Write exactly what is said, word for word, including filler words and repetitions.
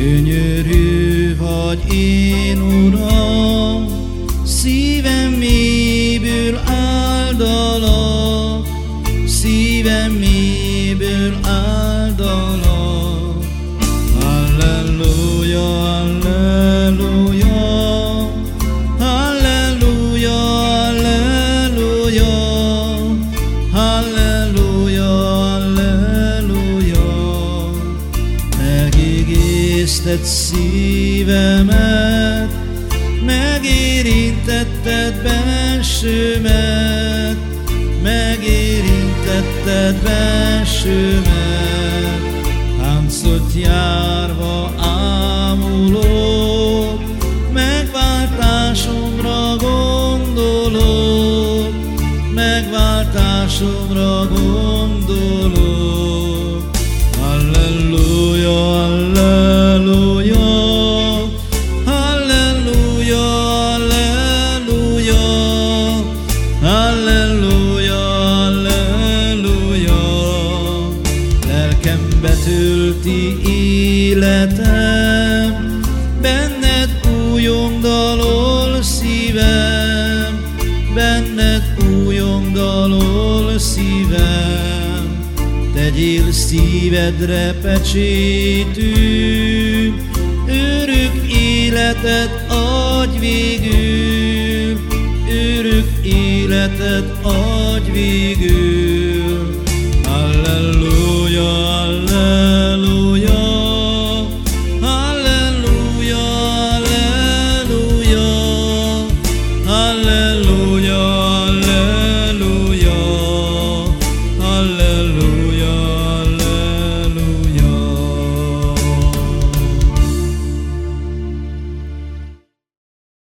Gyönyörű vagy én, Uram, szívem mélyből áldalak, szívem mélyből áldalak. Halleluja, halleluja, halleluja, halleluja, halleluja, halleluja. Megégézted szívemet, megérintetted bensőmet, megérintetted bensőmet. Táncot járva ámulok, megváltásomra gondolok, megváltásomra gondolok. Halleluja, halleluja, halleluja, halleluja, halleluja, halleluja. Lelkembe tölti életem, benned újongdalol szívem, benned újongdalol szívem. Tegyél szívedre pecsétül, örök életet adj végül, örök életet adj végül. Halleluja,